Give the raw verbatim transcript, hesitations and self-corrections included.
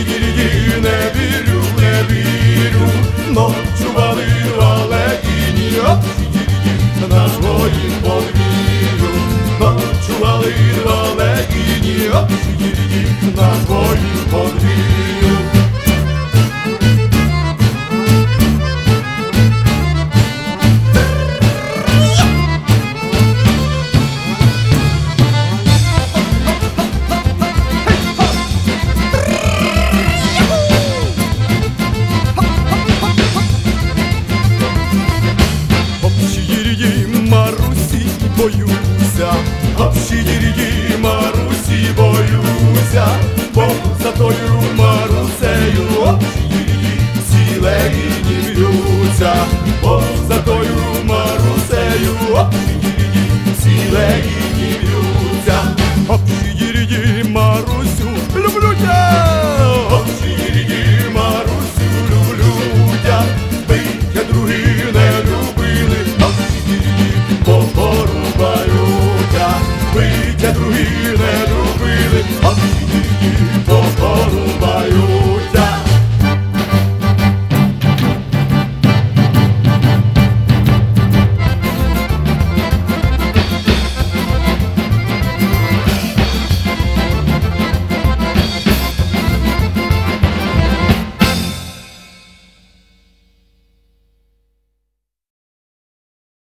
Общі-ді-ді-ді, не вірю, не вірю, ночували в Алегіні. Общі-ді-ді-ді, на своїм подвір'ю, ночували в Алегіні. Общі-ді-ді-ді, на своїм подвір'ю. Марусі боюся, общі-ді-ді, Марусі боюся, бо за тою Марусею общі-ді-ді, всі легіні б'ються, бо за тою Марусею общі-ді-ді, всі легіні б'ються. Общі-ді-ді,